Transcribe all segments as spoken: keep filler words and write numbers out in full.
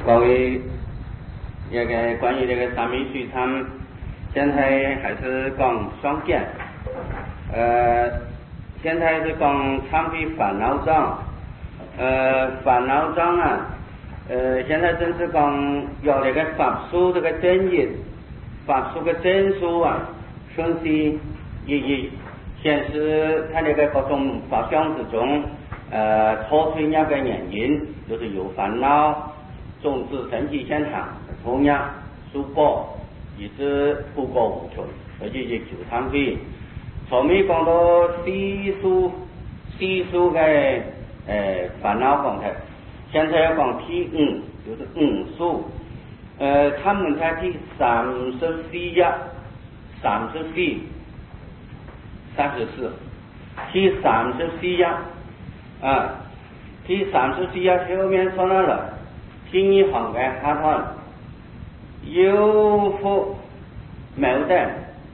各位，这个关于这个三味水产，现在还是讲双减。呃，现在是讲产品烦恼章，呃，烦恼章啊，呃，现在正是讲要那个法术这个正业，法术的证书啊，顺序一一显示它那个各种法相之中，呃，脱退那个原因，就是有烦恼。种子神奇现场，同样树果一直不过无穷，而且也求产费。前面讲到细数细数的呃烦恼状态，现在要讲第五，就是五数。呃，他们在第三十四页，三十四，三十四，第三十四页啊，第三十四页后面说到了。第一行嘅下头，有福矛盾，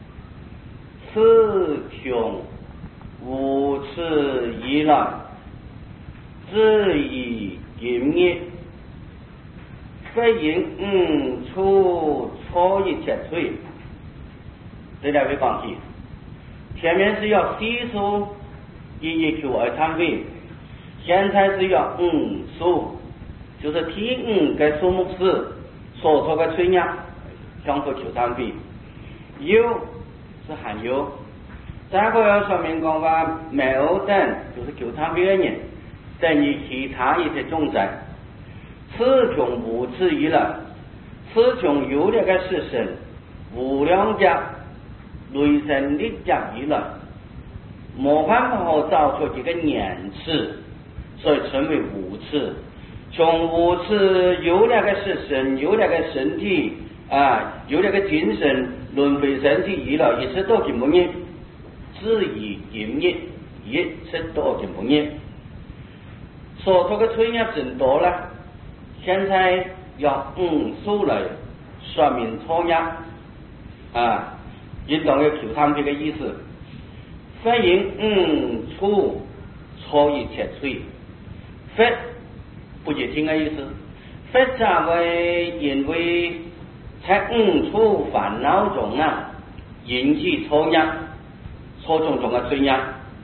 词穷无此以来，至以今日，非因五处错一切罪。这两位讲起，前面是要细数一一求而参费，现在是要五数。就是第五个数目是所说的罪孽，相互求产费，有是含有。再个要说明讲话，矛盾就是求产费的人，等于其他一些众生，此穷无此一了，此穷有那个是神，无量家雷神力家一了，没办法好找出这个年次，所以称为无次。从无次有那个是神，有那个身体啊，有那个精神轮回身体一了，一直到今不日，至于今日，一直到今不日，所说的罪孽真多了。现在要五数来说明错孽啊，你懂得求他们这个意思。非因五处错一切罪，非。不解听的意思，非常为因为在五处烦恼中啊，引起错业，错种种的罪业。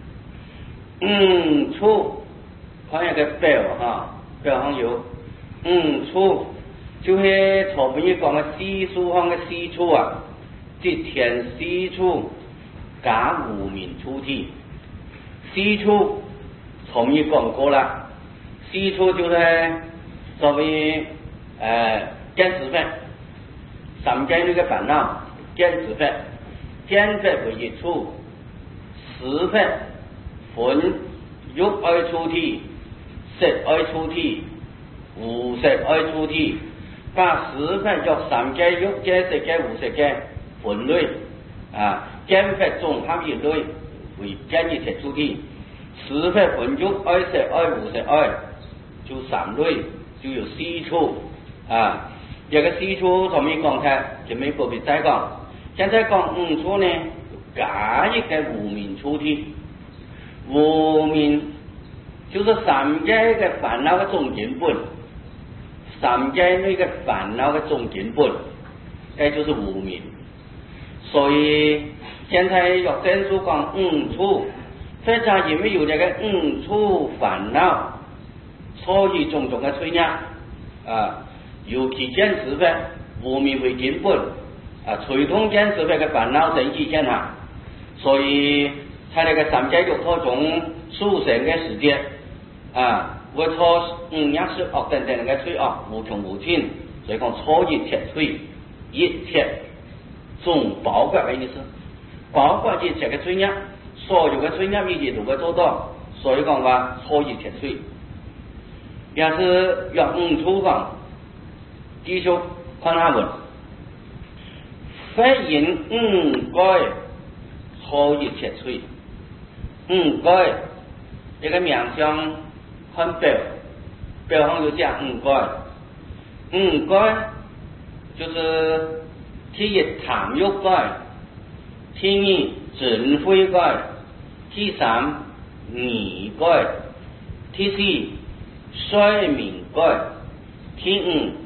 五处看一个表哈，表上有五处，就是前面讲的四处方的四处啊，即天四处加无名处体，四处前面讲过了。四处就是所谓呃见识法，三界那个烦恼见识法，见法为一处，识法分欲爱处体，色爱处体，无色爱处体，把识法叫三界欲界、色界、无色界分类啊，见法综合一类为见一切处体，识法分欲爱、色爱、无色爱。就三类，就有四处啊。这个四处从面讲开，就没个别再讲。现在讲五处呢，加一个无名处体。无名就是三界的烦恼的总根本，三界那个烦恼的总根本，这就是无名。所以现在要正书讲五处，非常因为有这个五处烦恼。所以种种的罪孽啊，尤其见识法无名为根本啊，吹动见识法的烦恼神奇现象，所以在那个三界六道中属神的时间啊，我错五样是恶等等那个罪恶无穷无尽，所以讲错一切罪，一切总包括的意思，包括一切的罪孽，所有的罪孽一切都会做到，所以讲话错一切罪。也是要五处方，继续看下文。非因五该错一切罪，五该一个名相看表，表上有讲五该，五该就是第一贪欲该，第二嗔恚该，第三疑该，第四衰命该，第五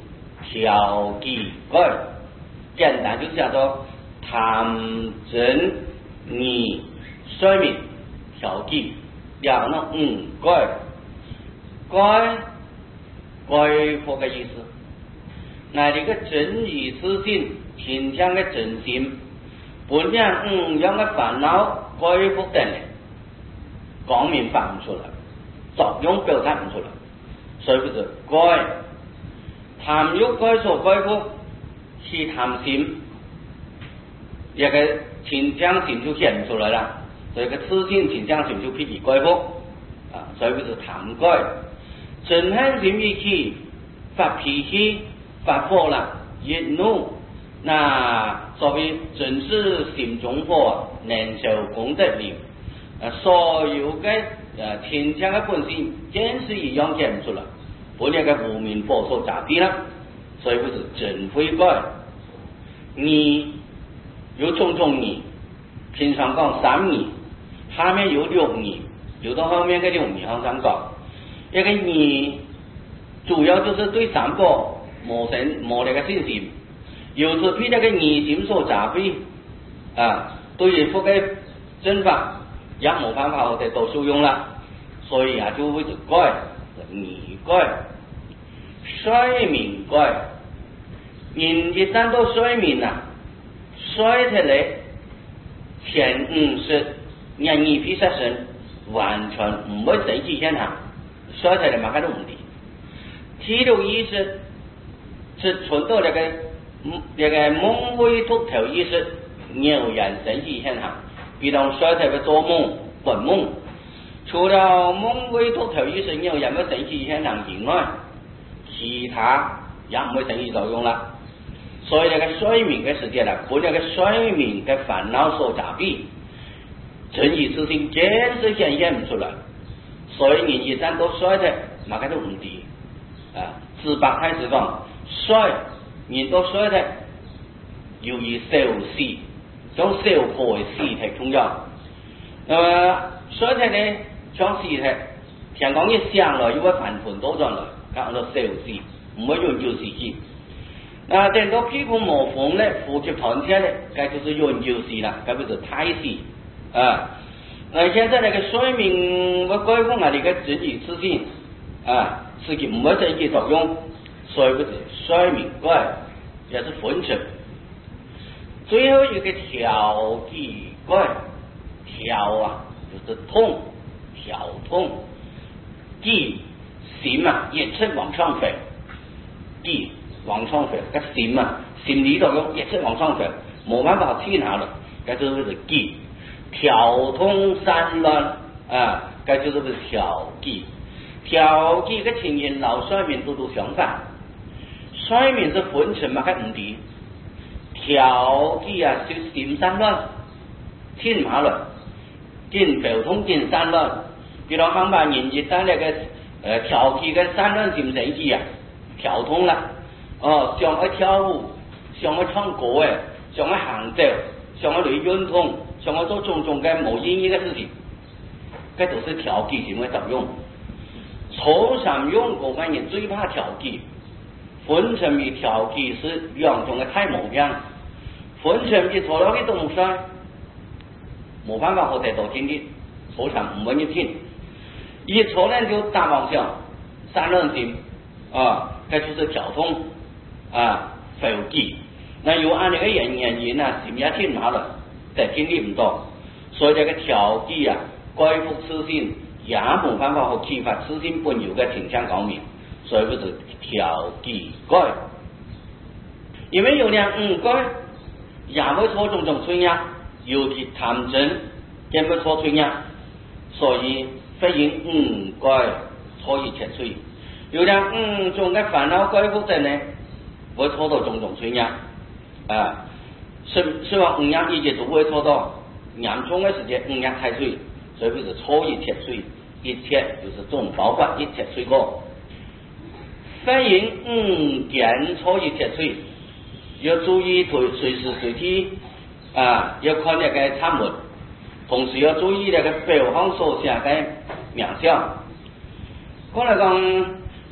调剂改，简单就叫做谈真你睡眠调剂，两个嗯改改改复嘅意思。那你个真如自信，天上嘅真心，本样嗯样嘅烦恼改复定嚟，讲明发唔出来，作用表达唔出来，所以叫做改。談欲改所改福是談心，一個前將心就顯出來了，所以個自信前將心就必須改福啊，所以叫做談改。真恨心一起發脾氣發火啦，熱怒，那所謂真是心中火，能受功德力，啊，所有嘅誒天將嘅本性，真是一樣顯出來。本來嘅無明火所雜啲啦，所以不是真悔改。義有種種義，平常講三義，下面有六義，有到後面嘅六義向上講。一個義主要就是對三個無神無力嘅信心，有時俾呢個義心所雜啲啊，對於福嘅真法也冇辦法我哋都受用啦，所以啊就會改。義改，睡眠改，人一旦到睡眠啊，睡起嚟前五十廿二 percent 完全唔會死之現象，睡起嚟乜嘢都唔掂。第六意識是存到那個那個夢回禿頭意識，偶然死之現象，比如睡起嚟做夢、本夢。除了夢回禿頭意識有人嘅神奇現象以外，其他也唔會生起作用啦。所以呢個睡眠嘅時間啦，本來嘅睡眠嘅煩惱所雜逼，真如自性堅是顯現唔出來。所以人一旦都睡嘅，乜嘢都唔掂啊！自白開始講，睡人都睡嘅，由於受死，將受破嘅屍體重要。那麼睡體呢？將屍體，天光一響了，又會翻盤倒轉來，講到受死，唔會永久死去。那等到屁股冇風咧，呼吸喘氣咧，該就是永久死啦，該不是胎死啊。那現在那個睡眠我改風啊，你個真如自性啊，自己唔會生起作用，所以不是睡眠改，也是昏沉。最後一個調劑改，調啊就是痛。調痛，記心啊，一直往上飛，記往上飛，個心啊，心理作用一直往上飛，冇辦法停下來，這就是記。調痛散亂啊，這就是調記。調記嘅情形老睡眠都都相反，睡眠是昏沉嘛，佢唔掂。調記啊，就心散亂，停下來，見頭痛見散亂。比如航班人一旦那個呃調氣嘅散亂心神機啊，調通啦，哦，想去跳舞，想去唱歌誒，想去行走，想去嚟運動，想去做種種嘅冇意義嘅事情，這都是調氣性嘅作用。初三用過嘅人最怕調氣，昏沉與調氣是兩種嘅太模樣，昏沉與錯咗啲東西，冇辦法我哋到天啲，初三唔揾一天。一錯呢就大方向散亂心啊，這就是調通啊浮記。那有按呢個原原因啊，心也停下來，但聽力唔到，所以這個調記啊，改復自性也冇辦法去激發自性本有嘅挺強光明，所以不是調記改。因為有兩五改，也會錯種種吹呀，尤其貪真，更會錯吹呀，所以。非因五改錯而切吹，有兩五種嘅煩惱改復症呢，會錯到種種吹呀，啊，希希望五樣一切都會錯到嚴重嘅時間五樣太吹，所以就是錯而切吹，一切就是總包括一切吹過。非因五件錯而切吹，要注意隨隨時隨地啊，要看那個參文。同時要注意那個表行所寫嘅名相。講嚟講，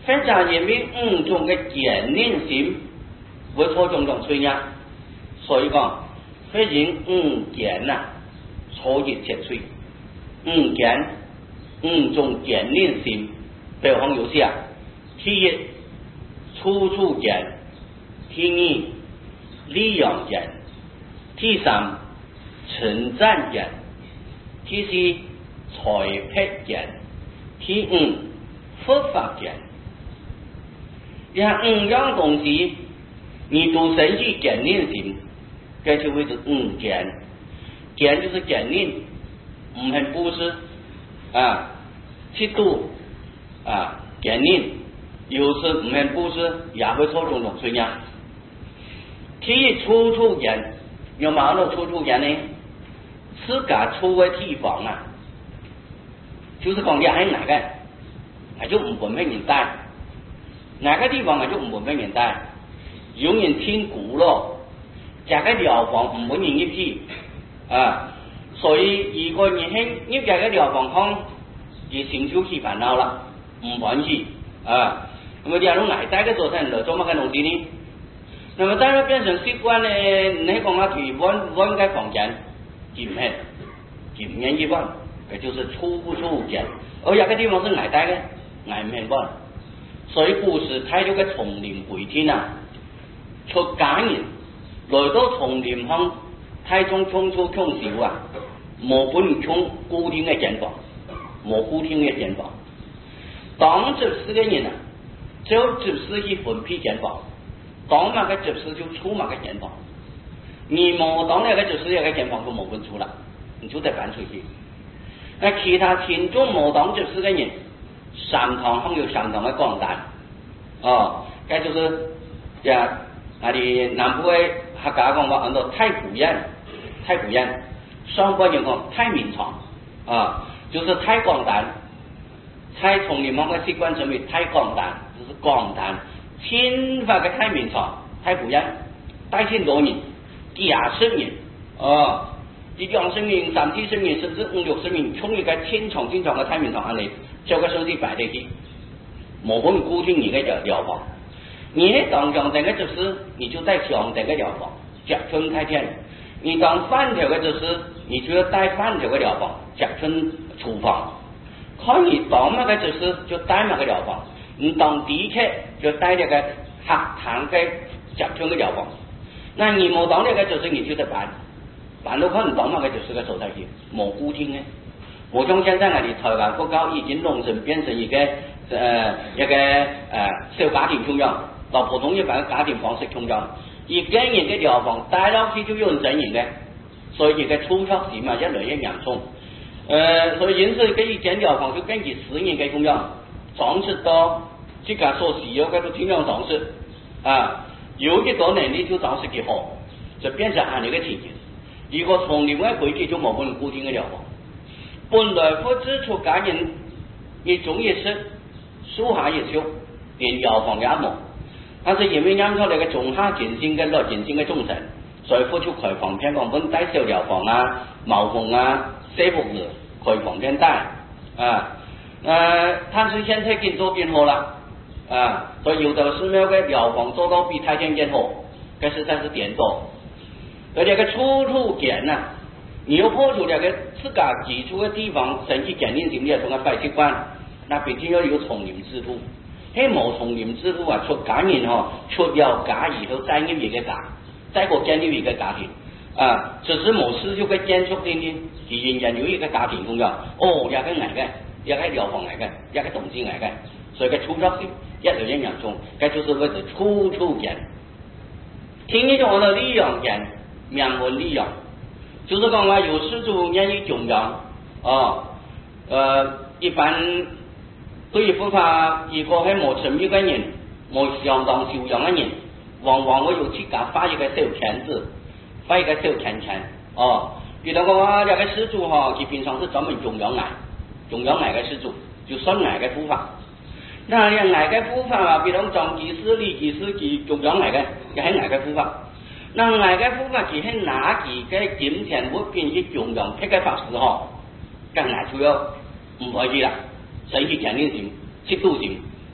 分杂因为五种嘅坚韧性会错种种衰呀，所以讲非人五坚呐，错热切碎，五坚五种坚韧性，比方有些啊，第一处处坚，第二利用坚，第三称赞坚，第四裁判坚，第五佛法坚。你看五样东西，你都生起坚韧性，这就会是五坚。坚就是坚韧，唔肯布施啊，嫉妒啊，坚韧，有时唔肯布施，也会错种种衰呀。第一处处坚，有冇到处处坚呢？自家处嘅地方啊，就是讲你喺哪个，係就唔會俾人帶，哪個地方係就唔會俾人帶，有人聽鼓咯，這個療房唔會人入去啊，所以如果你喺入這個療房康，就成就起煩惱啦，唔關係啊。那麼假如挨帶嘅做成嚟做乜嘅東西呢？那麼當然變成習慣咧，你講下去揾揾個房間，唔係，唔願意揾，佢就是處不處見。而有個地方是挨帶嘅，挨唔係揾。所以故事睇到嘅叢林回天啊，出家人來到叢林鄉，睇中衝出衝少啊，冇本衝固定嘅間房，冇固定嘅間房。當執事嘅人啊，就執事去分批間房。當嘛個執事就出嘛個間房，你冇當那個執事那個間房就冇分出啦，你就得搬出去。那其他聽眾冇當執事嘅人，三堂享有三堂嘅光蛋，哦，這就是呀，那裡南部嘅客家講話，按照太古人，太古人，上半人講太明床，啊，就是太光蛋，太從你們嘅習慣成為太光蛋，就是光蛋。千發嘅太明床，太古人，大千多人，幾廿十人，哦，啲兩十人、三四十人，甚至五六十人，衝一個千床千床嘅太明床安尼，叫個手機擺得去，冇可能固定你嘅療房。你喺當上等嘅執事，你就帶上等嘅療房，夾春開天；你當飯條嘅執事，你就要帶飯條嘅療房，夾春廚房。看你當乜嘅執事，就帶乜嘅療房。你當地客就帶那個客堂嘅集中嘅療房，那你冇當那個就是你就得辦，辦到可能當那個就是個所在地，冇固定嘅。我從現在我哋台灣國家已經弄成變成一個呃一個呃小家庭中央，到普通一般家庭方式中央，一個人嘅療房帶落去就有人整人嘅，所以一個粗糙事嘛，越來越嚴重。呃，所以因此這一間療房就根據私人嘅中央。裝飾到自家所需要嘅都盡量裝飾啊，有幾多能力就裝飾幾好，就變成按呢個情形。如果從另外規矩就冇可能固定嘅療房。本來不知出家人一種一識，書下一修，連療房也冇。但是因為啱出嚟嘅中下見性嘅內見性嘅眾生，所以付出開放片講本帶小療房啊、茅房啊、西服子開放片帶啊。呃，但是現在更做更好了啊，所以有的寺廟嘅療房做到比太監更好，這實在是顛倒。而這個處處堅呐，你又破除這個自家居住嘅地方，生起堅韌性嘅種嘅壞習慣，那必定要有叢林制度。喺冇叢林制度啊，出家人嗬，出了家以後再入一個家，再過建立一個家庭啊，只是冇事就會建築定定，自然有一個家庭重要。哦，也跟捱嘅。一個療房嚟嘅，一個動機嚟嘅，所以個粗糙性一來越嚴重，這就是為之處處堅。聽呢種我哋利養堅，名為利養，就是講話有施主願意供養，哦，呃，一般對於佛法如果係冇參與嘅人，冇相當修養嘅人，往往會有自家發一個小圈子，發一個小圈圈，哦，比如講話這個施主哈，佢平常是專門供養愛。供養哪個施主，就算哪個護法。那哪個護法啊？比如講居士、李居士，佢供養哪個，佢係哪個護法？那哪個護法佢係拿幾個金錢物品去供養這個法師吼，咁哪就要唔可以啦，生起堅韌性、嫉妒性，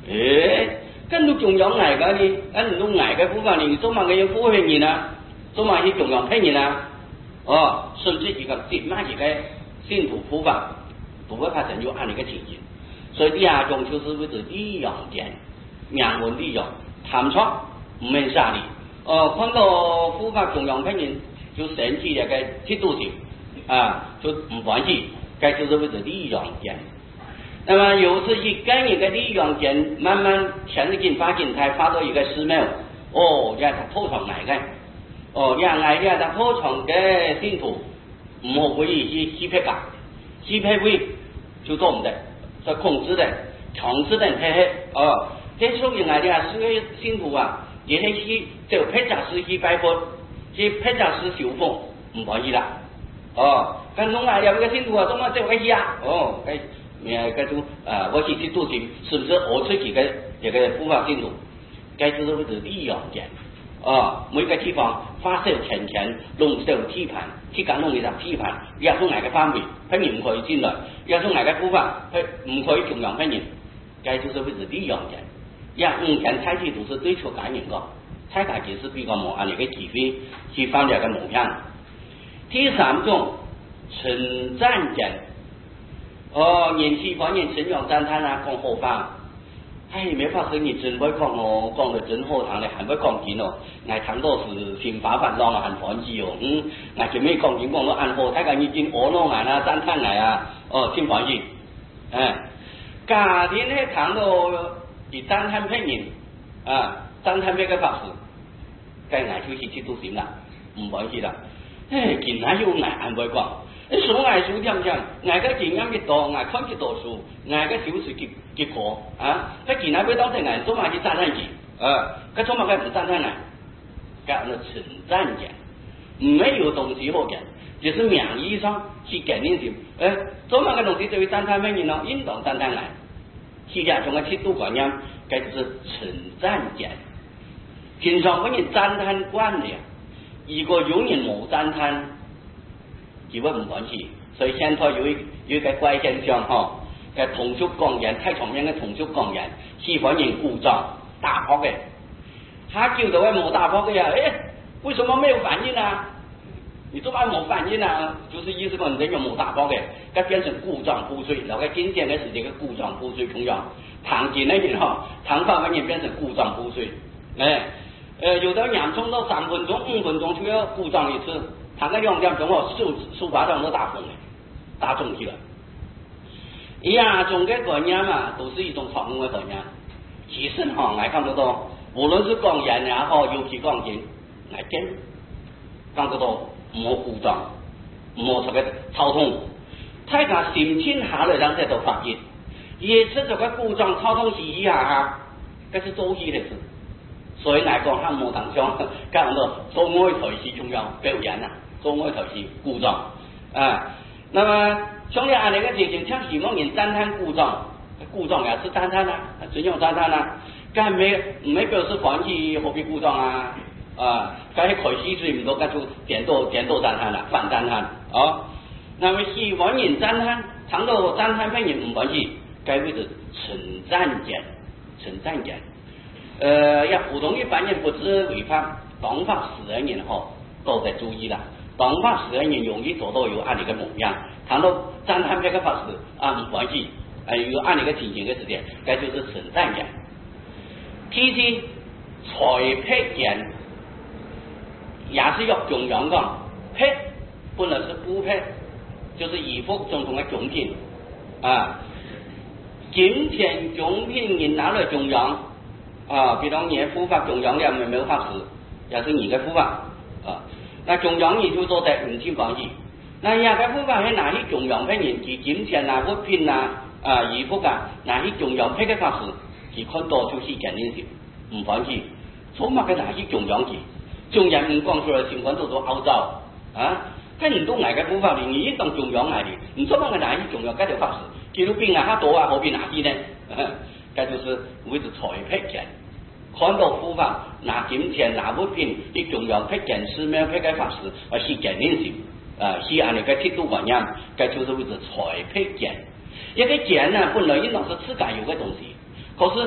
诶，跟住供養捱噶你，跟唔到捱嘅苦法，你做乜嘅要苦勸人啊？做乜去供養騙人啊？哦，甚至一個跌乜嘢嘅信徒苦法，都會發生有按呢個情形。所以第二種就是為咗利用嘅，名聞利用，談錯唔免殺你。哦，看到苦法供養騙人，就生起嚟嘅嫉妒心啊，就唔歡喜，該就是為咗利用嘅。那麼有次去跟一個利用件慢慢前進發展，才發到一個寺廟，哦，讓他鋪床嚟嘅，哦，讓嚟讓他鋪床嘅信徒唔好可以去欺騙噶，欺騙會就做唔得，所以控制的、強制的批黑，哦，這屬於嚟啲是個信徒啊，也係去就批責師去拜佛，去批責師受封，唔可以啦，哦，跟弄嚟有個信徒啊，做乜做個戲啊，哦，該。誒，嗰種啊，我是嫉妒心，是不是我自己嘅一個苦法信徒？該知道會是利用嘅，啊，每個地方發射錢錢，弄手批判，去講弄一場批判，要從哪個範圍，佢唔可以進來；要從哪個苦法，佢唔可以供養佢人，該就是會是利用嘅。讓五天採取都是對錯感應個，採大其實比較冇按呢個機會去放兩個模樣。第三種稱讚嘅。哦，年輕方面稱揚讚歎啊，講好話，唉，沒法師你真會講哦，講得真好聽咧，還會講緊哦，我聽到是心花煩惱啊，很歡喜哦，嗯，我就沒講緊講到按好，睇下你真惡弄啊，讚歎嚟啊，哦，真歡喜，誒，家庭咧聽到是讚歎別人啊，讚歎別個法師，該我就是嫉妒心啦，唔歡喜啦，唉，見下有我還會講。你數藝術點樣？藝個經驗越多，藝看越多書，藝個小事結結果啊！佢其他佢當成藝，做乜去讚歎佢？啊，佢做乜佢唔讚歎呢？佢係稱讚嘅，沒有東西好嘅，只是名義上去肯定性。誒，做乜嘅東西就會讚歎咩人咯？應當讚歎藝，其他從個態度觀念，佢就是稱讚嘅。平常我哋讚歎慣了，如果有人冇讚歎。基本唔關係，所以現在有一有一個怪現象嗬，嘅同族講人太重要嘅同族講人，喜歡人鼓掌打撲嘅，他叫到佢冇打撲嘅呀，誒，為什麼沒有反應啊？你做乜冇反應啊？就是意思講人用冇打撲嘅，佢變成鼓掌呼水，然後佢經典嘅是這個鼓掌呼水同樣，唐經嗰邊嗬，唐法嗰邊變成鼓掌呼水，誒，誒，有的洋蔥到三分鐘、五分鐘就要鼓掌一次。他個兩點鐘哦，手手巴掌都打風嘅，打中去了。亞種嘅概念嘛，都是一種錯誤嘅概念。其實哈，我看得到，無論是講人也好，尤其講經，我見看得到唔好鼓掌，唔好這個操縱。大家心情下來，讓這都發現，也是這個鼓掌操縱嘻嘻哈哈，這是做戲的事。所以來講，他冇當上講到做愛台戲重要表演啊。做愛頭是鼓掌啊，那麼像你按那個情形，像希望人讚歎鼓掌，鼓掌也是讚歎啊，尊重讚歎啊，咁沒唔係表示歡喜何必鼓掌啊？啊，咁係開始水唔到，咁就點到點到讚歎啦，反讚歎哦。那麼希望人讚歎，談到讚歎別人唔歡喜，該為是稱讚嘅，稱讚嘅。呃，要普通一般人不知違法，當法使人人好都得注意啦。當法使人容易做到有按呢個模樣，談到讚歎別個法師啊唔歡喜，誒有按呢個情形嘅時間，該就是稱讚嘅。其次，財撇言也是要供養嘅，撇本來是不撇，就是衣服種種嘅供品啊，金錢供品人拿來供養啊，比如你護法供養了沒有法師，也是你嘅護法啊。那供養你就做得唔清關係，那人家護法係拿去供養別人，其金錢啊、物品啊、啊衣服啊，拿去供養別個法師，其看到就是肯定是唔歡喜，做乜嘅拿去供養佢？供養唔講出來情況都做拗造啊！跟唔到人家護法，你應當供養人哋，唔做乜嘅拿去供養嗰條法師，紀錄片啊，他多啊，何必拿去呢？這就是為之財撇嘅。看到護法拿金錢拿物品去供養撇件寺廟撇個法師，而是肯定性啊，是按那個態度觀念，這就是為之財撇件。一個件呢，本來應當是自家有個東西，可是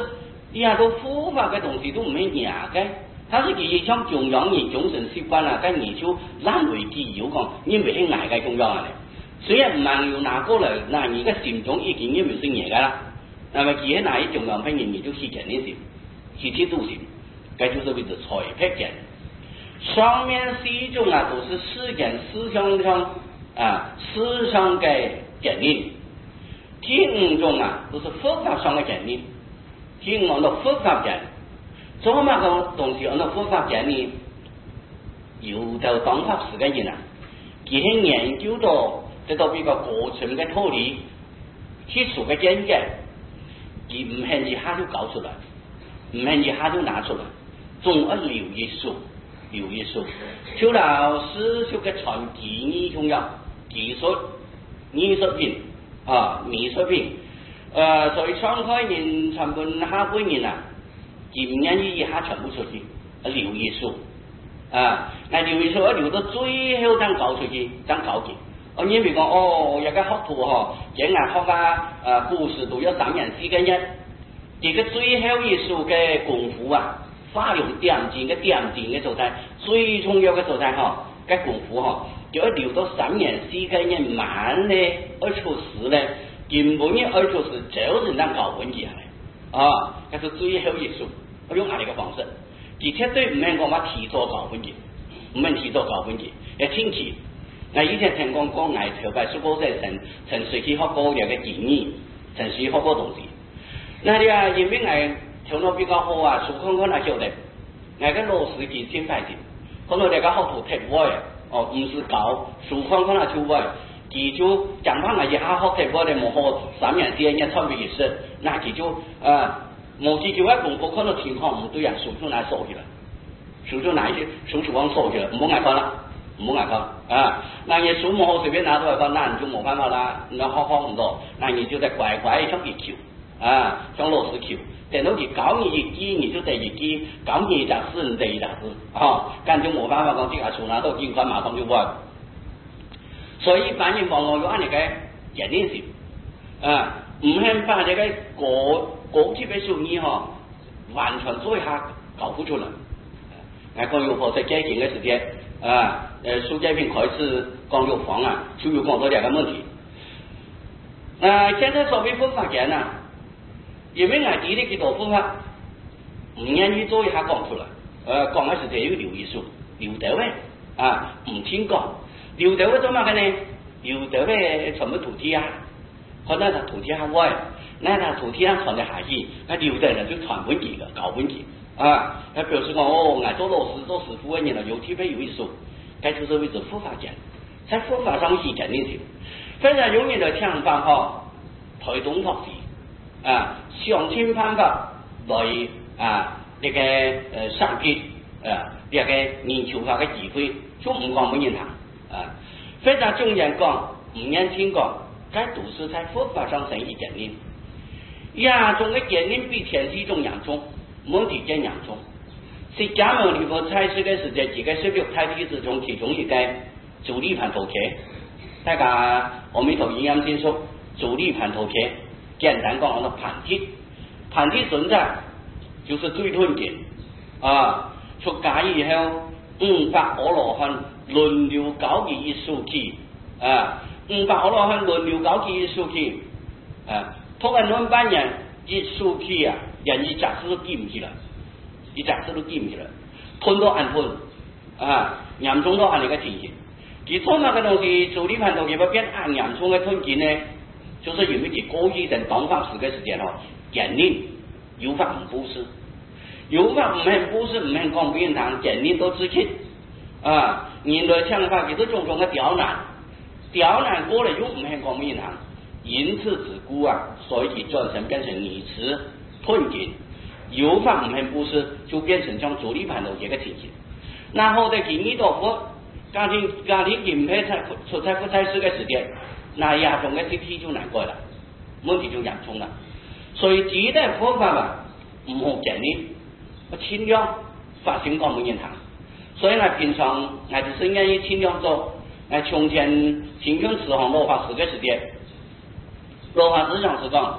呀，都佛法嘅东西都唔係硬嘅，它是其像中央人眾生習慣啊，跟研究難為己有講，你唔係硬嘅中央啊咧。雖然唔係要拿過嚟，那而家心中已經唔係硬嘅啦，那麼其實那一中央朋友你就去見呢心，去去度心，該就是為咗財撇見。上面四種啊，都是世間思想上啊思想嘅見念，第五種啊，都是佛法上嘅見念。第五按照佛法見，做乜個東西按照佛法見呢？有就當法時嘅人啊，佢係研究到得到比較過程嘅道理，基礎嘅見解，而唔係一下就搞出來，唔係一下就拿出來，總要留意數，留意數。就老師就嘅傳技藝重要，技術、藝術品啊，藝術品。呃，所以創開人全部下半年啊，佢唔願意一下全部出去，留意數啊，那留意數要留到最後先搞出去，先搞起。我因為講哦，一個學徒嗬，淨係學啊啊故事都要三年四個月，這個最後一數嘅功夫啊，花用點睛嘅點睛嘅狀態，最重要嘅狀態嗬，嘅功夫嗬，就要留到三年四個月慢咧，要出事咧。根本嘅而就是就是讓搞文件嚟，啊，嗰是最後一數，我用哪一個方式？佢絕對唔係講話提早搞文件，唔係提早搞文件，要清楚。我以前聽講講藝頭擺書包在陳陳水去學過嘅建議，陳水學過東西。那啲啊，因為我頭腦比較好啊，數看看那曉得，我嘅老師佢先快啲，可能大家學徒踢我嘅，哦，唔是搞數看看那就會。佢就講翻嚟一下學踢波咧，冇學三年四年參與儀式，那佢就啊冇佢就喺功課看到情況唔對啊，數出嚟收起來，數出哪一些數出往收起來，唔好捱翻啦，唔好捱翻啊！那你數冇好隨便拿到嚟講，那你就冇辦法啦，你學學唔到，那你就得乖乖向佢求啊，向老師求，等到佢教你一記，你就得一記，教你一隻字，你得一隻字啊，咁就冇辦法講這個數拿到盡快馬上就完。所以一般人往往有按呢個見念性啊，唔係把這個過過去嘅數字嗬，完全做一下搞不出來。我講有火車改進嘅時間啊，誒蘇建平開始講有房啊，就有講到兩個問題。啊，現在所謂佛法見啊，因為我記得幾多佛法，唔願意做一下講出來，誒講嘅時間有留意數，留得位啊，唔聽講。留得位做乜嘅呢？留得位全部土地啊，可能係土地下外，那他土地上傳得下去，那留得人就傳本地嘅，搞本地啊。那表示講哦，我做老師做師傅嘅人啦，有體會有一數，該就是為咗佛法講，在佛法上去講呢條，非常容易就聽辦法推動學習啊，想盡辦法來啊呢個誒上級啊呢個研究法嘅機會，就唔講本人堂。啊，非常重要講，唔願聽講，該都是在佛法上生起見念。亞中嘅見念比前四種嚴重，問題更嚴重。釋迦牟尼佛在世嘅時間，幾個十六太弟之中，其中一個主力盤頭伽，大家阿彌陀營養先說，主力盤頭伽，簡單講，我哋盤體，盤體存在就是最吞嘅啊，出家以後五百阿羅漢。輪流搞佢一數期啊，五百阿羅漢輪流搞佢一數期啊，同埋兩班人一數期啊，人一隻字都記唔起來，一隻字都記唔起來，吞到暗吞啊，嚴重到係呢個情形。佢吞那個東西，做呢盤東西要變暗嚴重嘅吞見呢，就是因為佢過去成當法時嘅時間哦，見念有法唔布施，有法唔係布施，唔係講俾人聽，見念都知切。啊，人類想法其實種種嘅刁難，刁難過了又唔係講咩人，因此自古啊，所以佢轉成變成泥池吞見，有法唔係布施，就變成將主力盤頭一個情形。然後在經歷到佛家庭家庭金配才出差不差事嘅時間，那亞種嘅習氣就難過啦，問題就嚴重啦。所以記得佛法嘛，唔好見念，我盡量發心講俾人聽。所以我平常我就是願意盡量做。我從前清淨慈航落法時嘅時間，落法思想是講，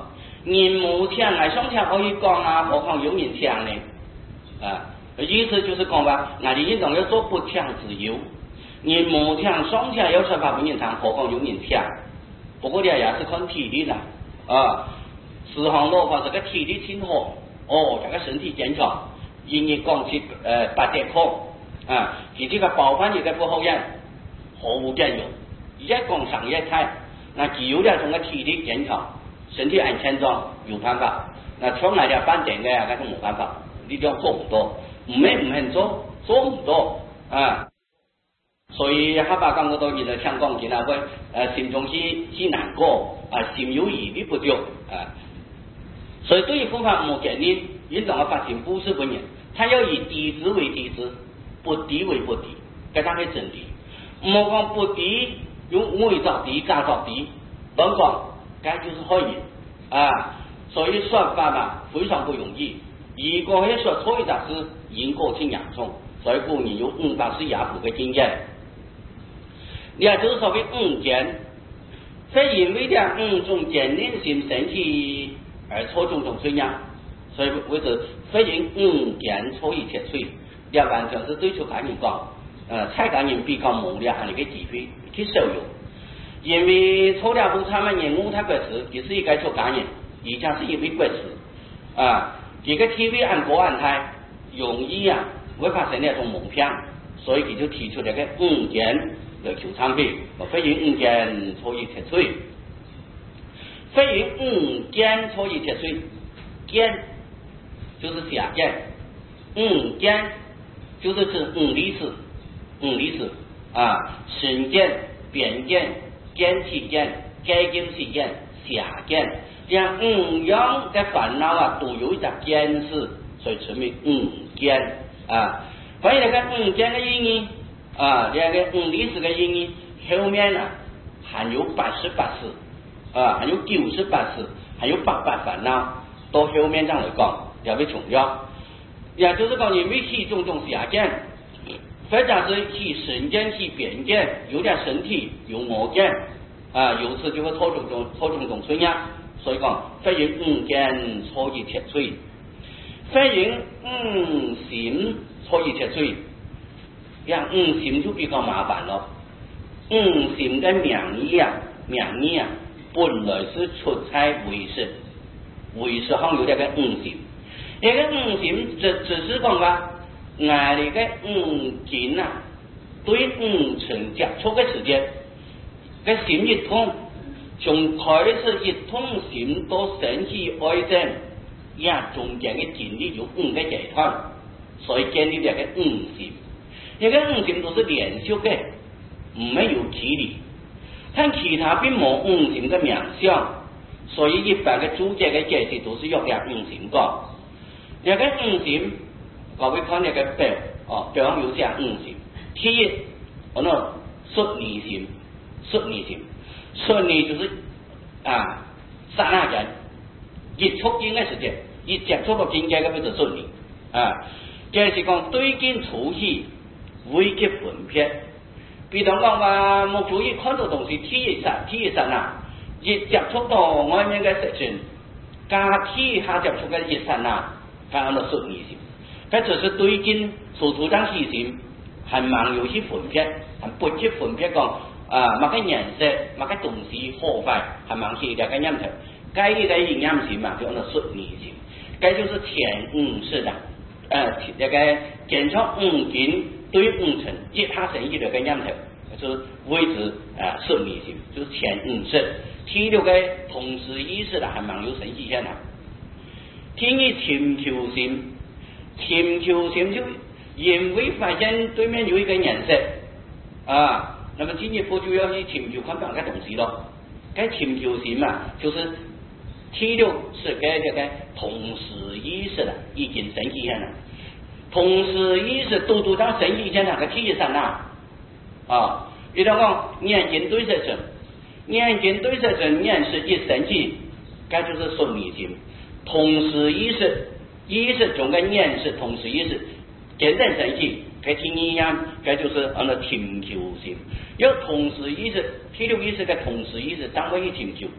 人无听啊，上听可以讲啊，何况有人听呢？啊，意思就是讲话，我哋运动要做不听自由，人无听上听有十八不人听，何况有人听？不过呢也是看体力啦，啊，四项落法这个体力挺好，哦，这个身体健康，一日讲起呃八节课啊，其实个包饭也个不好样，毫无兼容，一讲上一太，那只有了种个体力健康。身体很健壮，有办法。那从来的饭店的啊，那是没办法，你就做不到，唔咩唔肯做，做唔到啊。所以哈巴讲好多嘢就香港見啊，佢誒心中是是難過啊，心有餘力不足啊。所以對於方法冇建議，運動嘅發展不是不然，它要以低質為低質，不低為不低，給它係真理。唔好講不低，用外造低加造低，等講。该就是可以啊，所以说法嘛非常不容易。如果要说错一件事，因果挺严重，所以古人有五百是亚普的经验。你看就是所谓五见，非因为了五种见念性升起而错种种罪样，所以为此非因五见错一切罪，你完全是对出家人讲，呃，蔡家人比较无聊，你个机会去受用。因为错了不他们人物他个事，其实一个出家人，以前是一位国事啊，这个 T V 按国安台容易啊会发生那种蒙骗，所以他就提出这个五件来求忏悔，非因五件错一切罪，非因五件错一切罪，件就是下件，五件就是指五历史，五历史啊，神件、变件。见起见，改进起见，下见，像五样的烦恼啊，都有一个见识，所以称为五见啊。关于那个五见的意义啊，这个五历史的意义，后面啊含有八十八事啊，还有九十八事，还有八八烦恼，到后面上来讲，特别重要。也就是讲，因为起种种下见。或者是起神见起变见，有点身体有魔见啊，由此就会错种种错种种罪呀。所以讲，非因五见错一切罪，非因五心错一切罪。像五心就比较麻烦了。五心的名义啊，名义啊，本来是出在为识，为识上有点个五心，那个五心只只是讲啊。我哋嘅五件啊，對五層接觸嘅時間，嘅心一通，從開始一通心到升起愛證，也中間嘅建立有五個階段，所以建立咗嘅五心。呢個五心都是連續嘅，唔係有距離，但其他並冇五心嘅名相，所以一般嘅注解嘅解釋都是用嘅五心講。呢個五心。各位看那个表哦，表上有写五心，第一，我那顺利心，顺利心，顺利就是啊，刹那间一触境的时间，一接触到境界嘅就是顺利啊。就是讲对境处事，未及分别。比如讲话，冇注意看到东西，第一刹，第一刹那，一接触到外面嘅事情，加其下接触嘅一刹那，佢按照顺利心。这只是对境所主张事情，还蛮有些分别，还不去分别讲啊，乜个颜色，乜个东西好坏，还蛮系列个念头。该一个营养性嘛，就按照顺利性，该就是前五式的，呃，那个检查五境对五层，其他生意的个念头，就是位置啊顺利性，就是前五式。第六个同时意识的，还蛮有神奇性的。第二寻求性。寻求寻求，因为发现对面有一个颜色啊，那么进一步就要去寻求看哪个东西咯。该寻求心嘛，就是第六是该这个同时意识的，已经升起现了。同时意识都都当升起现那个第一刹那啊，比如讲眼睛对色神，眼睛对色神，眼是一升起，该就是顺利心，同时意识。意识中跟眼识同时意识，简单升起，跟听一样，这就是按照寻求心。要同时意识，第六意识跟同时意识单位去寻求，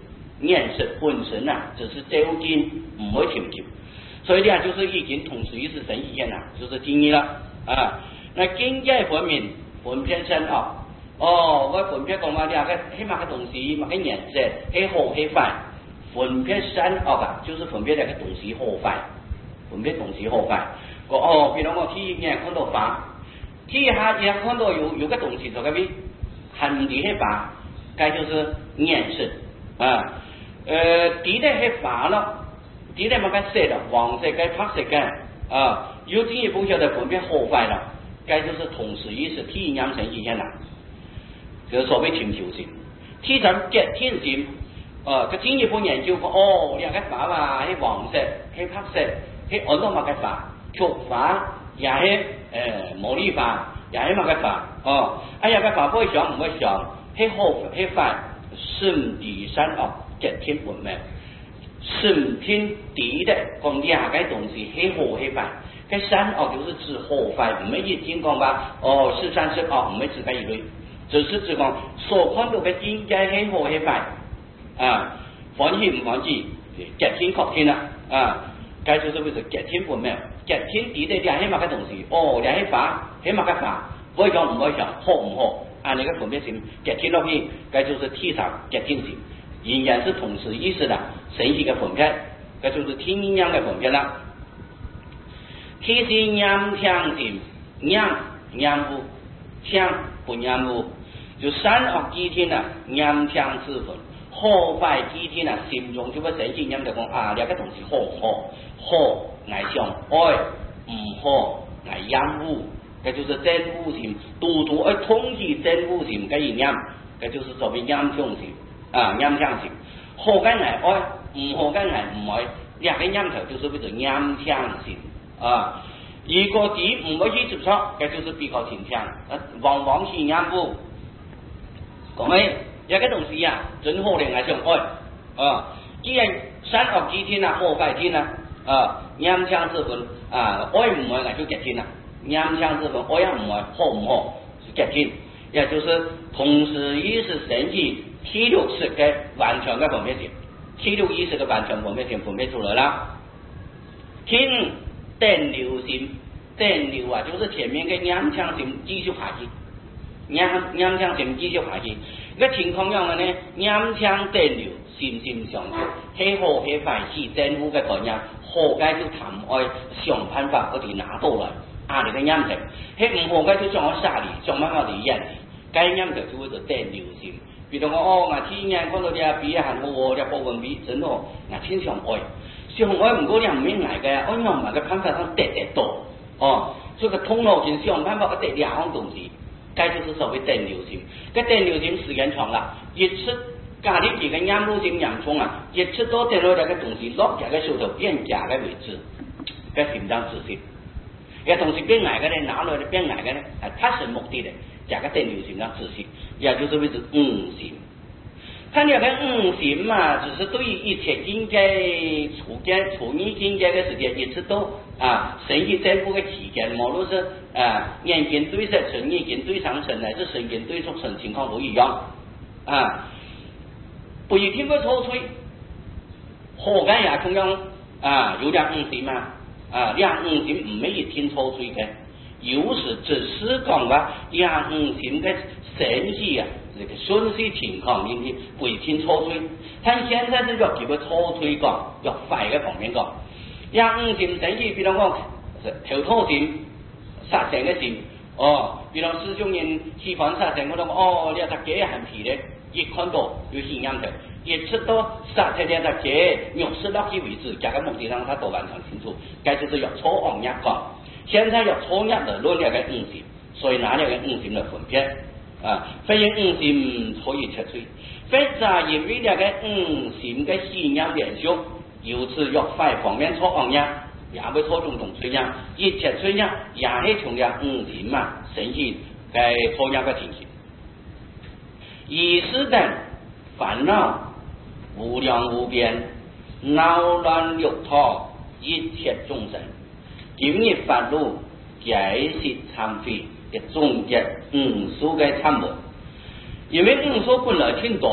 念识本身啊，只是周经唔会寻求，所以呢，就是已经同时意识神意见啦，就是经义了啊。那境界分明，分别深奥。哦，我分别讲话呢，个起码个东西，嘛个颜色，黑好黑坏，分别深奥噶，就是分别那个东西好坏，分别东西好坏。个哦，比如我天眼看到花，天下眼看到有有个东西，就个边很厉害吧，该就是颜色啊。呃，地的黑花了，地的嘛个色了，黄色该白色嘅啊，有进一步晓得分别好坏了，该就是同时意识天眼神意见啦。就是所谓全球性，天神结天性，呃，佢进一步研究過，哦，兩個花嘛，係黃色，係黑色，係按到乜嘅花，菊花也係誒茉莉花，也係乜嘅花，哦，哎呀個花會想唔會想，係好係壞，聖地山哦，結天本命，聖天地的講兩個東西係好係壞，個山哦就是指好壞，唔係一聽講話，哦是山是哦，唔係指嗰一類。只是指講所看到嘅境界係好係壞啊，歡喜唔歡喜，結天確天啦啊，該就是為咗結天本命，結天地的兩係乜嘅東西，哦兩係法，係乜嘅法，可以講唔可以講，好唔好？按你嘅分別性，結天落去，該就是天上結天性，仍然是同時意識的神性嘅分別，該就是天陰陽嘅分別啦。天是陰天性，陰陰物，天不陰物。就善惡之天啊，陰天之分，好壞之天啊，心中就會生起陰就講啊，呢個東西好唔好？好愛上愛，唔好愛陰污，這就是真污心，獨獨愛統治真污心嘅陰陽，這就是所謂陰天性啊，陰天性，好嘅愛愛，唔好嘅愛唔愛，呢個陰頭就是叫做陰天性啊。如果啲唔可以接受，這就是比較天天，往往是陰污。講起有個東西啊，真好靈係上愛啊！既然善惡之天啊，好壞天啊，啊陰陽之分啊，愛唔愛係就結天啦，陰陽之分愛也唔愛，好唔好是結天，也就是同時意識神意第六識嘅完全嘅分別性，第六意識嘅完全分別性分別出來啦。天電流性，電流啊，就是前面嘅陰陽性繼續下去。陰陰陽性繼續下去，個情況樣嘅呢，陰陽電流心心相續，係好係壞是政府嘅概念，好嘅就談愛想辦法嗰啲拿到來，啊你嘅陰性，係唔好嘅就將我殺你，想辦法嚟人，該陰就就會做電流性，比如講哦，我天眼看到啲啊比很好喎，啲部分比真哦，我天上愛，上愛唔過你唔明嚟嘅，我用埋個辦法上得得多，哦，所以個通路線想辦法個得兩樣東西。該就是所謂電流性，個電流性時間長啦，一出家裡幾個陰路性陽衝啊，一出到電落嚟個東西落喺個手頭變假嘅位置，個心臟自信，個東西變矮嘅咧，拿落嚟變矮嘅咧，係達成目的嘅，就個電流性嘅自信，也就是為之五行。看呢個五行嘛，只是對於一切境界處間處於境界嘅時間，一直都啊神意政府嘅期間，無論是啊眼睛對色神，眼睛對上神，乃至神經對觸神情況都一樣啊，不一定會抽吹，火間也同樣啊有兩五行嘛，啊兩五行唔係一天抽吹嘅，有時只是講話兩五行嘅神意啊。這個順序情況引起不一定抽吹，但現在是要幾個抽吹講，要快嘅方面講，兩五行神意，比如講頭土心、殺神嘅心，哦，比如師兄人喜歡殺神，我諗哦，呢隻雞很皮咧，一看到有信仰頭，一出到殺出呢隻雞，肉食落去為止，這個目的上他都完全清楚，該就是要抽往日講，現在要抽日的論兩個五行，所以拿兩個五行來分別。啊，非因五行可以切吹，非在因為呢個五行嘅信仰連續，由此若快方面錯行呀，也會錯中同吹呀，一切吹呀，也係從呢五行嘛，神氣嘅錯樣嘅情形。以是等煩惱無量無邊，惱亂欲脫，一切眾生，今日發露解釋懺悔。嘅總結五數嘅參謀，因為五數本來挺多，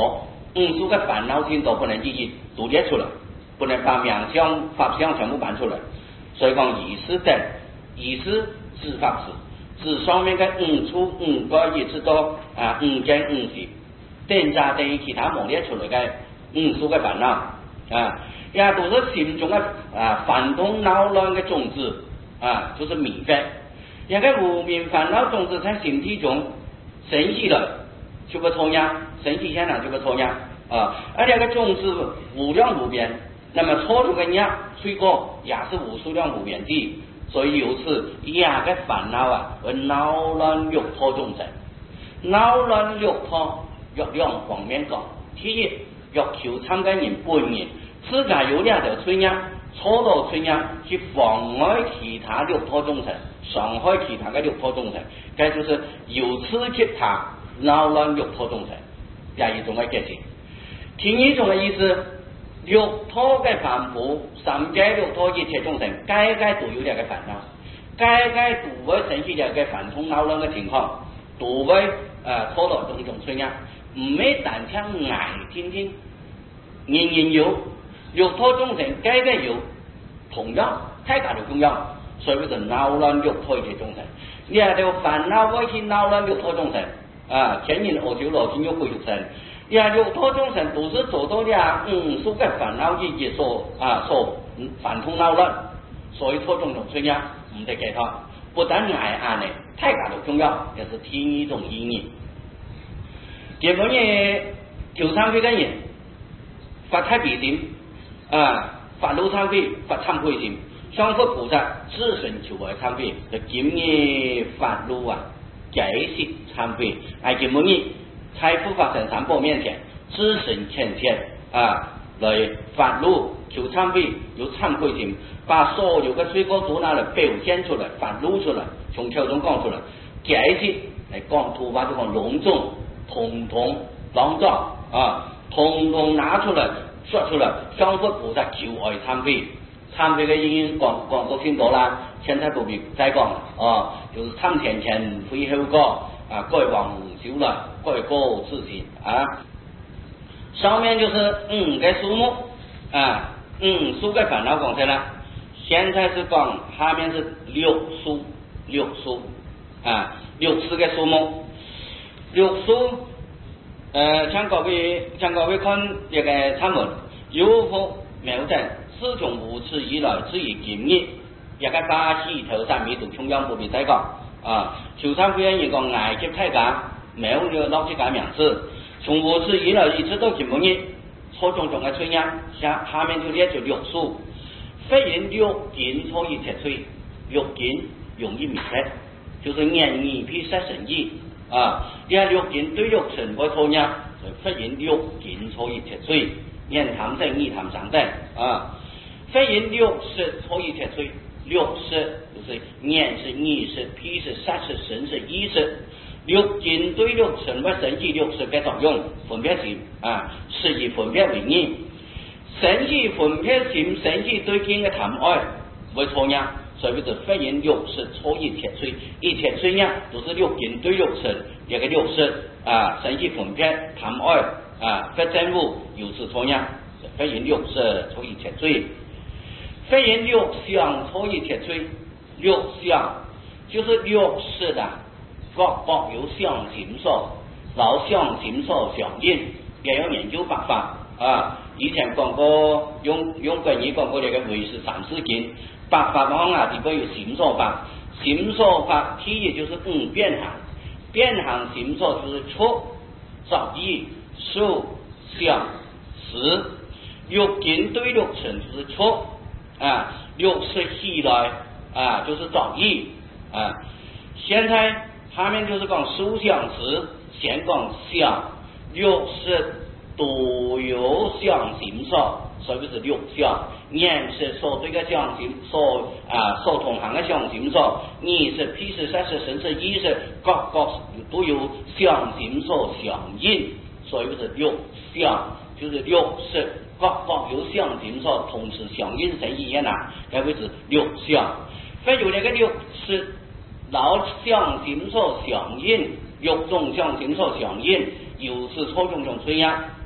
五数个烦恼心都不能一一独立出来，不能把名相、法相全部办出来。所以讲意识等，意识指法识，指上面的五处、五个一直到啊五件五事，等加等于其他磨练出来的五数个烦恼啊，也都是心中的啊烦痛恼乱的种子啊，就是迷惑。一个无明烦恼种子在心体中生起了，就不抽样，生起现场就不抽样啊。而这个种子无量无边，那么抽出个样，水果也是无数量无边的。所以由此，一个烦恼啊，而恼乱欲破众生，恼乱欲破有两方面讲。第一，欲求参加人本人，自家有两条村样，抽到村样去妨碍其他欲破众生，伤害其他的欲破众生，这就是由此激他恼乱欲破众生，也一种的结晶。第二种的意思。欲脱嘅凡夫，三界欲脱一切众生，该该都有两个烦恼，该该都会生起两个烦痛恼乱嘅情况，都会呃拖到种种出现，唔係單聽挨天天，人人有，欲脱眾生該該有，同樣太大的重要，所以叫做惱亂欲脱一切眾生。你係條煩惱會去惱亂欲脱眾生啊，前人我就老先有鬼畜生。呀，欲脱众生都是做到了五数个烦恼一一所啊所烦痛恼乱，所以脱众生出现唔得给他，不但爱安呢，太大的重要，也是第一种意义。结果呢，求忏悔的人发太悲心啊，发怒忏悔，发忏悔心，向佛菩萨自身求来忏悔，就今日发怒啊，解释忏悔，哎，结果呢？在护法神三宝面前，自身谦谦啊，来发怒求忏悔，有忏悔心，把所有的水果都拿来表现出来，发露出来，从口中讲出来，解释来讲，土话就讲隆重，统统朗照啊，统统拿出来说出来，向佛菩萨求爱忏悔。忏悔的原因讲讲过挺多啦，现在不必再讲了啊，就是忏前前悔后果啊，该往修了。改过自己啊，上面就是五个数目啊，五数个烦恼讲出来，现在是讲下面是六数，六数啊，六十个数目，六数呃，像各位像各位看这个参文，有福妙正，自从无始以来，至于今日，一个大气头三米度中央不必再讲啊，求忏悔一个外级太假。没有就老去改名字，从无始以来一直到今日，错种种的出现，下下面就列出六数，非人六根错一切罪，六根容易迷失，就是眼耳鼻舌身意啊，你看六根对六尘不错呢，非人六根错一切罪，眼谈正耳谈上正啊，非人六识错一切罪，六识就是眼是耳是鼻是舌是身是意识。六根对六尘不神气六识的作用，分别心啊，是以分别为念，神气分别心，神气对境的贪爱为错呢，所以就非人六识错一切罪，一切罪呢都是六根对六尘，这个六识啊，神气分别贪爱啊，非真物有此错呢，非人六识错一切罪，非人六想错一切罪，六想就是六识的。各各有相形所，老相形所相应，也有研究办法啊。以前讲过，用用关于讲过这个唯识三世经，办法方啊，里边有形所法，形所法第一就是五变行，变行形所就是触、造意、受、想、识，六根对六尘就是触啊，六识起来啊就是造意啊。现在下面就是讲受想识，先讲想，六识都有相形所，所以是六想。眼是所对的相形所啊，所同行的相形所，耳是、鼻是、舌是、身是、意是，各各都有相形所相应，所以是六想，就是六识各各有相形所，同时相应成一样啊，该会是六想。非有那个六识。老相形所相应，六种相形所相应，由此错种种出现，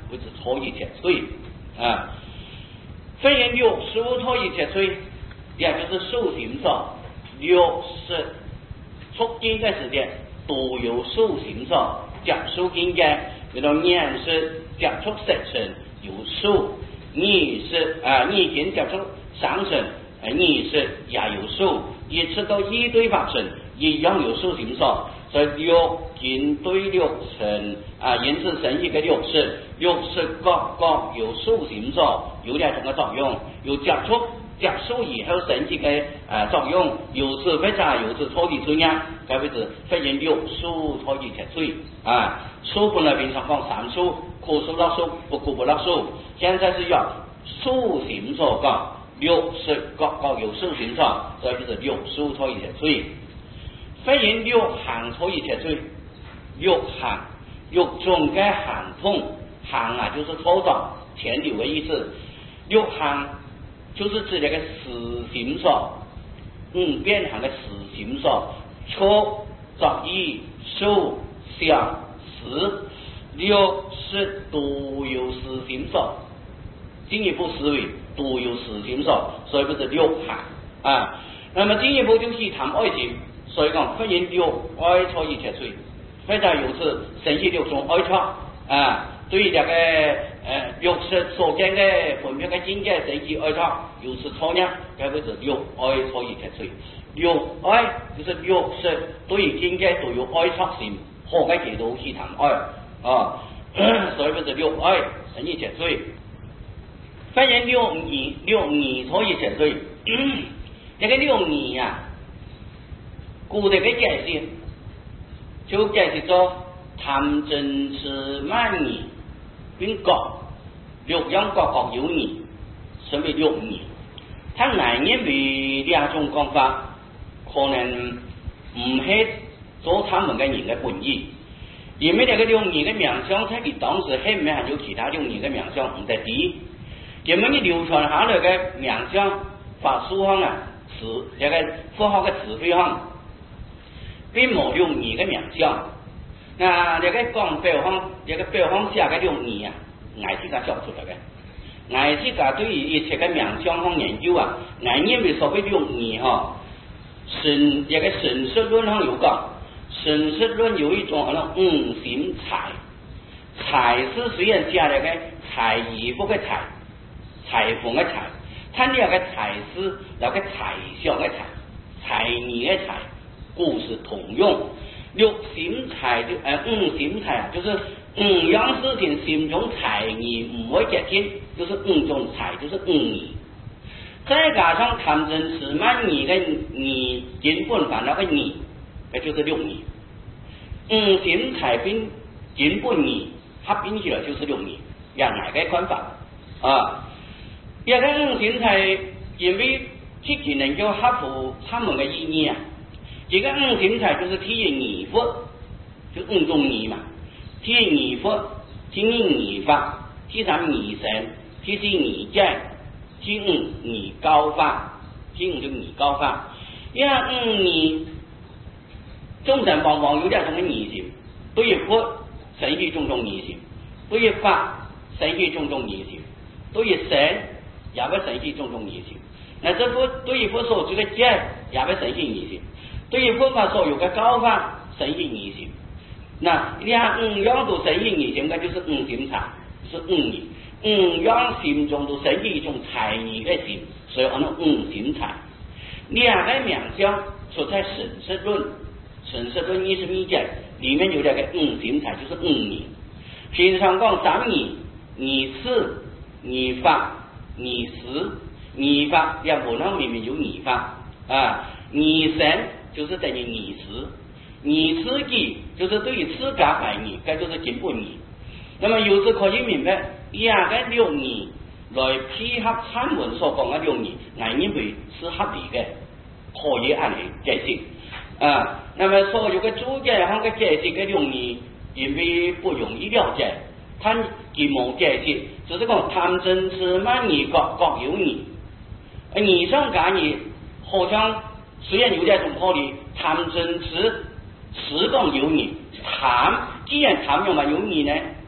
为之错以前岁啊。分言六十五错以前岁，也就是受刑所六十出境的时间都有受刑所接受境界，那种年是接触色身有受，你是啊你经接触上身，啊你是也有受，一直到一对发生一样有受刑所。所以六经对六成啊，因此成一个六识，六识各各有受刑所，有两种的作用，有接触接受以后成一个啊作用，有时非常有时错的出现，该为是非人六数错的切水啊，数本来平常讲三数，可数到数，不可不到数，现在是要受刑所讲六识各各有受刑所，所以就是六数错的切水。非人六行错以前最六行六种嘅行通行啊，就是操作前流的意思。六行就是指那个死刑所，嗯，变行的死刑所，错作意受想死六是都有死刑所，进一步思维都有死刑所，所以不是六行啊。那么进一步就是谈爱情。所以讲，非人六爱错一切罪，非常有此神系六种爱错啊。对于这个呃六识所见的分别的境界，神系爱错有此错呢，该不是六爱错一切罪。六爱就是六识对于境界都有爱错性，何解解读去谈爱啊？所以不是六爱神一切罪。非人六二六二错一切罪，这个六二呀。古代的解释就解释咗贪嗔痴慢疑并各六样各各有二，所谓六二。他难言为两种讲法，可能唔係做他們嘅人嘅本意，因為呢個六二嘅名相，喺佢當時係唔係還有其他六二嘅名相唔得知，因為你流傳下來嘅名相法書上啊，詞一個符號嘅詞彙上。並冇六二嘅名相，那這個講標方，這個標方下嘅六二啊，藝術家做出來嘅。藝術家對於一切嘅名相方研究啊，藝認為所謂六二哈，神這個神識論上有講，神識論有一種可能五行財，財是雖然加了個財衣服嘅財，裁縫嘅裁，它呢個財是那個財相嘅財，財兒嘅財。故事同用，六行財就誒五行財啊，就是五樣事情心中財義唔會結清，就是五種財，就是五義。再加上貪嗔痴慢疑嘅疑，根本煩惱嘅疑，那就是六義。五行財並根本疑合併起來就是六義，人嚟嘅看法啊。一個五行財因為極其能夠合乎他們嘅意義啊。這個五行財就是體現義佛，就五種義嘛，體現義佛，體現義法，體三義神，體四義界，體五義高法，體五就義高法。因為五義眾生往往有兩種嘅義性，對於佛生起種種義性，對於法生起種種義性，對於神也會生起種種義性。那這佛對於佛所知嘅界也會生起義性。對於佛法所有嘅高法生起義性，那兩五樣都生起義性嘅就是五行財，是五義，五樣心中都生起一種財義嘅心，所以我哋五行財。兩個名相出在神識論，神識論二十二節裡面有兩個五行財，就是五義。平常講三義，義事、義法、義時、義法兩部呢裡面有義法啊，義神。就是等於義時，義時記就是對於自家反義，這就是根本義。那麼由此可以明白，兩個六義來配合參文所講的六義，我認為是合理的，可以按嚟解釋啊。那麼所有的注解上嘅解釋嘅六義，因為不容易了解，它既冇解釋，就是講貪嗔痴慢疑各各有義，而義上加義好像。雖然有點種道理，貪嗔痴是講有義，貪既然貪用嘛有義呢，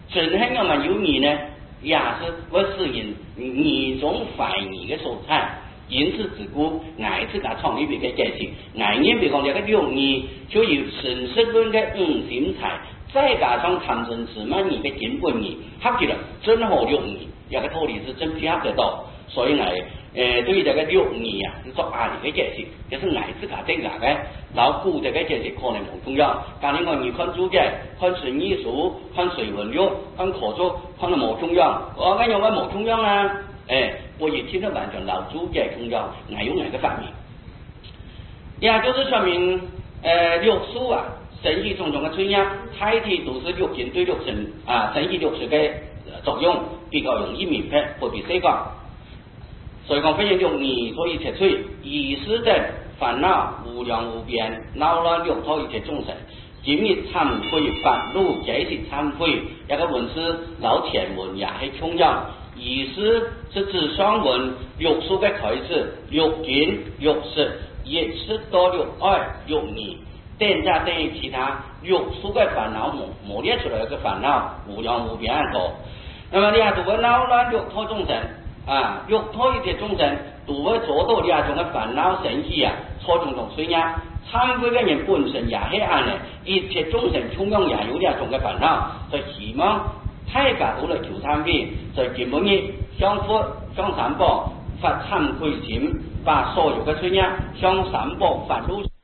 真很我们有你呢，也是不适应二种怀疑的所在。因此自古爱自家创立别个解释，爱人别讲这个六义，就有陈实论的五心彩，再加上谈成什么你的根本义，合起来真好六义，这个道理是真配合得到。所以呢，呃，对于这个六义啊，是做爱的解释，就是爱自家这个的，然后古这个解释可能冇重要，但你讲你看主解，看纯艺术，看水文学，看科学，看到冇重要，我讲用个冇重要啊。哎，我也听得完全老主解重要，爱有爱个反面，也就是说明，呃，六书啊，神气种种的吹呀，太体都是六经对六神啊，神气六术的作用比较容易明白，不必细讲。所以讲分析六义所以切出，意识的烦恼无量无边，恼乱六道一切众生。今日忏悔法路，这是忏悔，一个文字老前文也是重要。意思是指双文六书的开始，六经、六识、也是多六爱、六义，等加等于其他六书的烦恼磨磨练出来的烦恼无量无边多。那么你还读个恼乱六道众生啊，六道一切众生读个做到你啊种的烦恼生气啊，错种种虽然忏悔的人本身也是安的，一切众生同样也有两种的烦恼，所以希望大家都来求忏悔，在根本日向佛向三宝发忏悔心，把所有的罪孽向三宝发露。